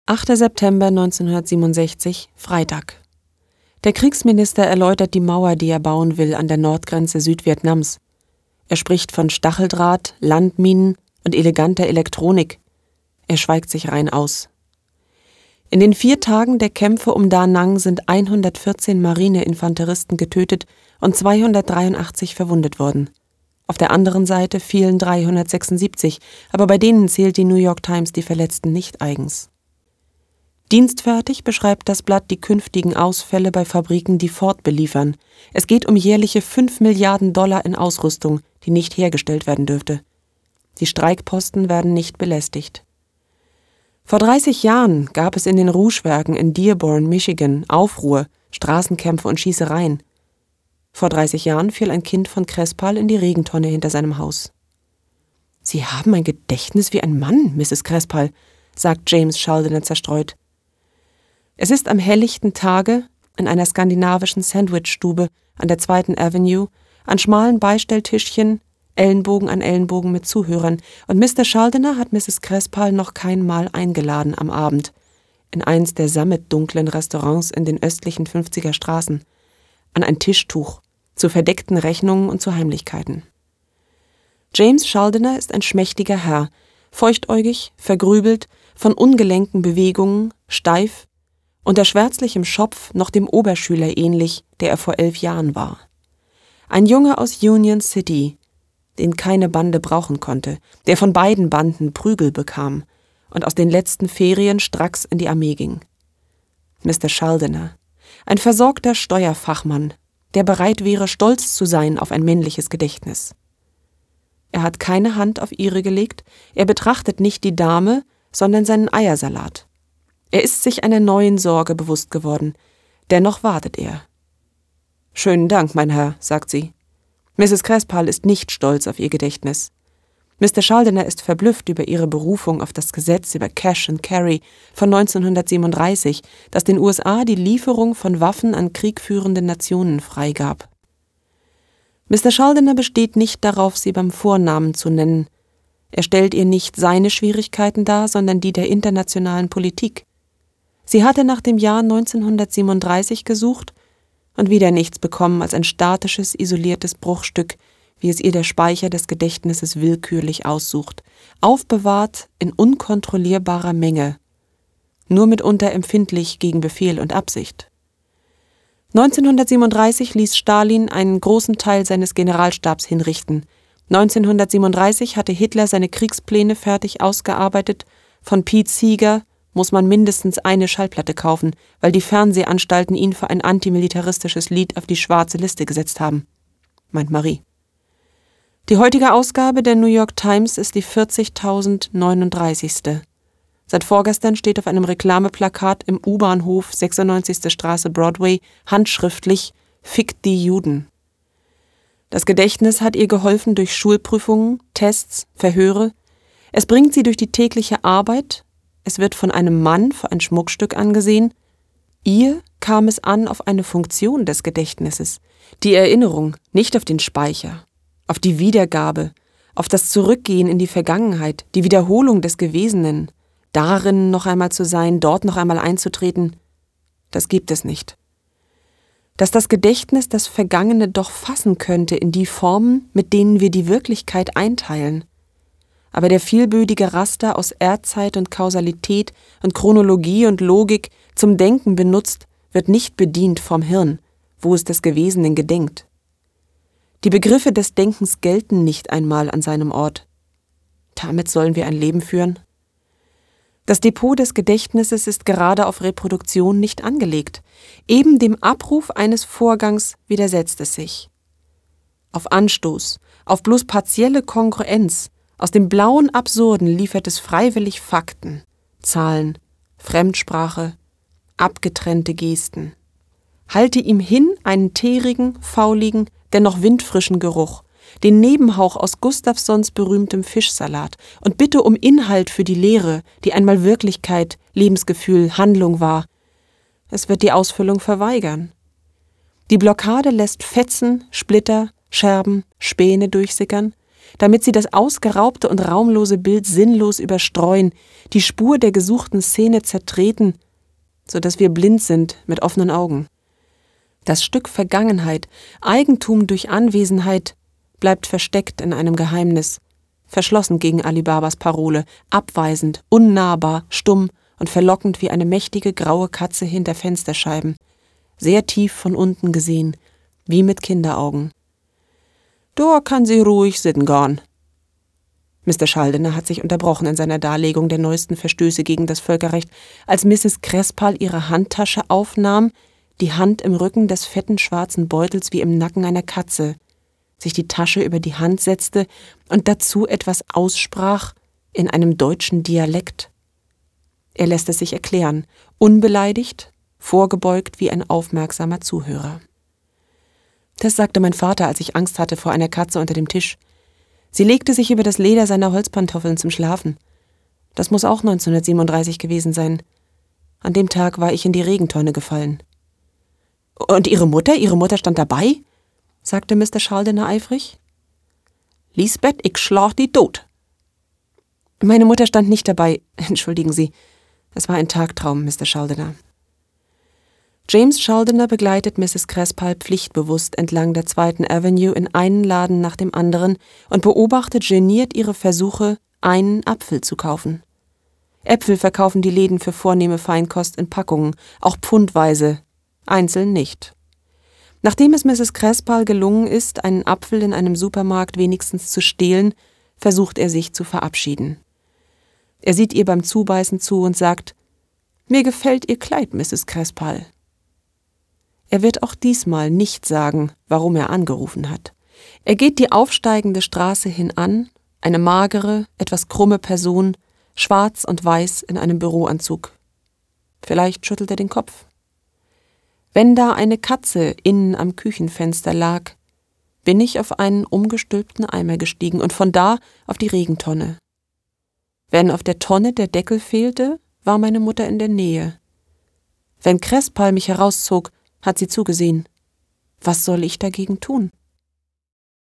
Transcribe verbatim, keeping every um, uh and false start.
achter September neunzehnhundertsiebenundsechzig, Freitag. Der Kriegsminister erläutert die Mauer, die er bauen will an der Nordgrenze Südvietnams. Er spricht von Stacheldraht, Landminen und eleganter Elektronik. Er schweigt sich rein aus. In den vier Tagen der Kämpfe um Da Nang sind hundertvierzehn Marineinfanteristen getötet und zweihundertdreiundachtzig verwundet worden. Auf der anderen Seite fielen dreihundertsechsundsiebzig, aber bei denen zählt die New York Times die Verletzten nicht eigens. Dienstfertig beschreibt das Blatt die künftigen Ausfälle bei Fabriken, die Ford beliefern. Es geht um jährliche fünf Milliarden Dollar in Ausrüstung, die nicht hergestellt werden dürfte. Die Streikposten werden nicht belästigt. Vor dreißig Jahren gab es in den Rouge-Werken in Dearborn, Michigan, Aufruhr, Straßenkämpfe und Schießereien. Vor dreißig Jahren fiel ein Kind von Crespal in die Regentonne hinter seinem Haus. »Sie haben ein Gedächtnis wie ein Mann, Misses Crespal«, sagt James Shaldener zerstreut. Es ist am helllichten Tage in einer skandinavischen Sandwichstube an der zweiten Avenue, an schmalen Beistelltischchen, Ellenbogen an Ellenbogen mit Zuhörern, und Mister Shaldener hat Misses Crespal noch kein Mal eingeladen am Abend in eins der sammetdunklen Restaurants in den östlichen fünfziger Straßen, an ein Tischtuch, zu verdeckten Rechnungen und zu Heimlichkeiten. James Shaldener ist ein schmächtiger Herr, feuchtäugig, vergrübelt, von ungelenken Bewegungen, steif, unter schwärzlichem Schopf noch dem Oberschüler ähnlich, der er vor elf Jahren war. Ein Junge aus Union City, den keine Bande brauchen konnte, der von beiden Banden Prügel bekam und aus den letzten Ferien stracks in die Armee ging. Mister Shaldener, ein versorgter Steuerfachmann, der bereit wäre, stolz zu sein auf ein männliches Gedächtnis. Er hat keine Hand auf ihre gelegt, er betrachtet nicht die Dame, sondern seinen Eiersalat. Er ist sich einer neuen Sorge bewusst geworden, dennoch wartet er. »Schönen Dank, mein Herr«, sagt sie. Misses Crespal ist nicht stolz auf ihr Gedächtnis. Mister Shaldener ist verblüfft über ihre Berufung auf das Gesetz über Cash and Carry von neunzehnhundertsiebenunddreißig, das den U S A die Lieferung von Waffen an kriegführende Nationen freigab. Mister Shaldener besteht nicht darauf, sie beim Vornamen zu nennen. Er stellt ihr nicht seine Schwierigkeiten dar, sondern die der internationalen Politik. Sie hatte nach dem Jahr neunzehnhundertsiebenunddreißig gesucht und wieder nichts bekommen als ein statisches, isoliertes Bruchstück, wie es ihr der Speicher des Gedächtnisses willkürlich aussucht, aufbewahrt in unkontrollierbarer Menge, nur mitunter empfindlich gegen Befehl und Absicht. neunzehnhundertsiebenunddreißig ließ Stalin einen großen Teil seines Generalstabs hinrichten. neunzehnhundertsiebenunddreißig hatte Hitler seine Kriegspläne fertig ausgearbeitet. Von Pete Seeger muss man mindestens eine Schallplatte kaufen, weil die Fernsehanstalten ihn für ein antimilitaristisches Lied auf die schwarze Liste gesetzt haben, meint Marie. Die heutige Ausgabe der New York Times ist die vierzigtausendneununddreißigste. Seit vorgestern steht auf einem Reklameplakat im U-Bahnhof sechsundneunzigste Straße Broadway handschriftlich »Fick die Juden«. Das Gedächtnis hat ihr geholfen durch Schulprüfungen, Tests, Verhöre. Es bringt sie durch die tägliche Arbeit. Es wird von einem Mann für ein Schmuckstück angesehen. Ihr kam es an auf eine Funktion des Gedächtnisses, die Erinnerung, nicht auf den Speicher, auf die Wiedergabe, auf das Zurückgehen in die Vergangenheit, die Wiederholung des Gewesenen, darin noch einmal zu sein, dort noch einmal einzutreten. Das gibt es nicht. Dass das Gedächtnis das Vergangene doch fassen könnte in die Formen, mit denen wir die Wirklichkeit einteilen. Aber der vielbödige Raster aus Erdzeit und Kausalität und Chronologie und Logik zum Denken benutzt, wird nicht bedient vom Hirn, wo es des Gewesenen gedenkt. Die Begriffe des Denkens gelten nicht einmal an seinem Ort. Damit sollen wir ein Leben führen? Das Depot des Gedächtnisses ist gerade auf Reproduktion nicht angelegt. Eben dem Abruf eines Vorgangs widersetzt es sich. Auf Anstoß, auf bloß partielle Kongruenz, aus dem blauen Absurden liefert es freiwillig Fakten, Zahlen, Fremdsprache, abgetrennte Gesten. Halte ihm hin einen teerigen, fauligen, dennoch windfrischen Geruch, den Nebenhauch aus Gustafssons berühmtem Fischsalat und bitte um Inhalt für die Lehre, die einmal Wirklichkeit, Lebensgefühl, Handlung war. Es wird die Ausfüllung verweigern. Die Blockade lässt Fetzen, Splitter, Scherben, Späne durchsickern. damit sie das ausgeraubte und raumlose Bild sinnlos überstreuen, die Spur der gesuchten Szene zertreten, sodass wir blind sind mit offenen Augen. Das Stück Vergangenheit, Eigentum durch Anwesenheit, bleibt versteckt in einem Geheimnis, verschlossen gegen Ali Babas Parole, abweisend, unnahbar, stumm und verlockend wie eine mächtige graue Katze hinter Fensterscheiben, sehr tief von unten gesehen, wie mit Kinderaugen. »Da kann sie ruhig sitten gehen.« Mister Schaldener hat sich unterbrochen in seiner Darlegung der neuesten Verstöße gegen das Völkerrecht, als Misses Crespal ihre Handtasche aufnahm, die Hand im Rücken des fetten schwarzen Beutels wie im Nacken einer Katze, sich die Tasche über die Hand setzte und dazu etwas aussprach in einem deutschen Dialekt. Er lässt es sich erklären, unbeleidigt, vorgebeugt wie ein aufmerksamer Zuhörer. Das sagte mein Vater, als ich Angst hatte vor einer Katze unter dem Tisch. Sie legte sich über das Leder seiner Holzpantoffeln zum Schlafen. Das muss auch neunzehnhundertsiebenunddreißig gewesen sein. An dem Tag war ich in die Regentonne gefallen. »Und Ihre Mutter? Ihre Mutter stand dabei?« sagte Mister Schaldener eifrig. »Lisbeth, ich schlag die tot.« »Meine Mutter stand nicht dabei. Entschuldigen Sie. Es war ein Tagtraum, Mister Schaldener.« James Schaldener begleitet Misses Crespal pflichtbewusst entlang der zweiten Avenue in einen Laden nach dem anderen und beobachtet geniert ihre Versuche, einen Apfel zu kaufen. Äpfel verkaufen die Läden für vornehme Feinkost in Packungen, auch pfundweise, einzeln nicht. Nachdem es Misses Crespal gelungen ist, einen Apfel in einem Supermarkt wenigstens zu stehlen, versucht er sich zu verabschieden. Er sieht ihr beim Zubeißen zu und sagt, »Mir gefällt Ihr Kleid, Misses Crespal.« Er wird auch diesmal nicht sagen, warum er angerufen hat. Er geht die aufsteigende Straße hinan, eine magere, etwas krumme Person, schwarz und weiß in einem Büroanzug. Vielleicht schüttelt er den Kopf. Wenn da eine Katze innen am Küchenfenster lag, bin ich auf einen umgestülpten Eimer gestiegen und von da auf die Regentonne. Wenn auf der Tonne der Deckel fehlte, war meine Mutter in der Nähe. Wenn Crespal mich herauszog, hat sie zugesehen. Was soll ich dagegen tun?